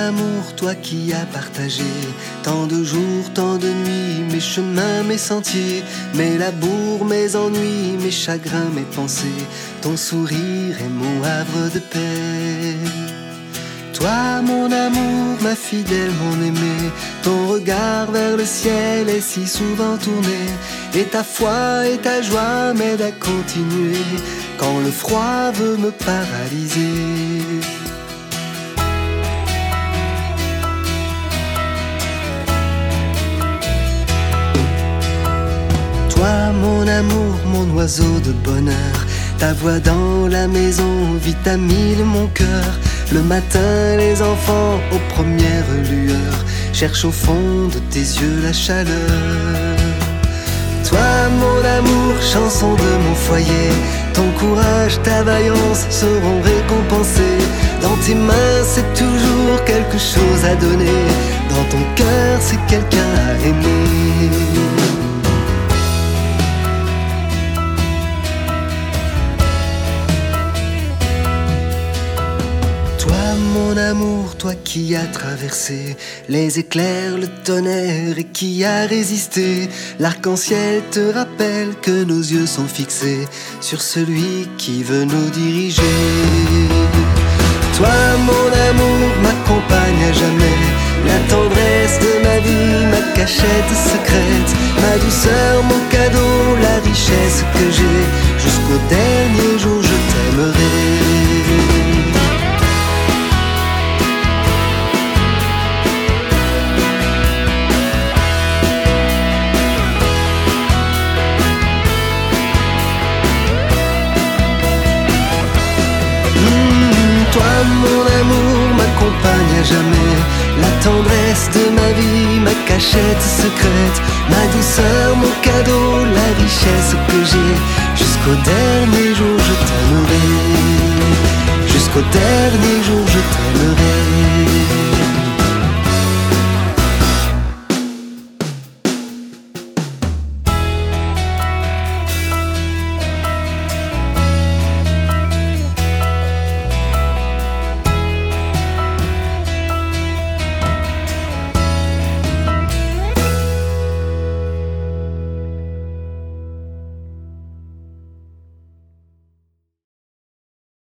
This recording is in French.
amour, toi qui as partagé tant de jours, tant de nuits, mes chemins, mes sentiers, mes labours, mes ennuis, mes chagrins, mes pensées, ton sourire est mon havre de paix. Toi, mon amour, ma fidèle, mon aimé, ton regard vers le ciel est si souvent tourné, et ta foi et ta joie m'aident à continuer quand le froid veut me paralyser. Toi, mon amour, mon oiseau de bonheur, ta voix dans la maison vitamine mon cœur. Le matin, les enfants aux premières lueurs cherchent au fond de tes yeux la chaleur. Toi, mon amour, chanson de mon foyer, ton courage, ta vaillance seront récompensés. Dans tes mains, c'est toujours quelque chose à donner. Dans ton cœur, c'est quelqu'un à aimer. Mon amour, toi qui as traversé les éclairs, le tonnerre et qui a résisté, l'arc-en-ciel te rappelle que nos yeux sont fixés sur celui qui veut nous diriger. Toi, mon amour, ma compagne à jamais, la tendresse de ma vie, ma cachette secrète, ma douceur, mon cadeau, la richesse que j'ai, jusqu'au dernier jour je t'aimerai. Toi, mon amour, ma compagne à jamais, la tendresse de ma vie, ma cachette secrète, ma douceur, mon cadeau, la richesse que j'ai, jusqu'au dernier jour je t'aimerai, jusqu'au dernier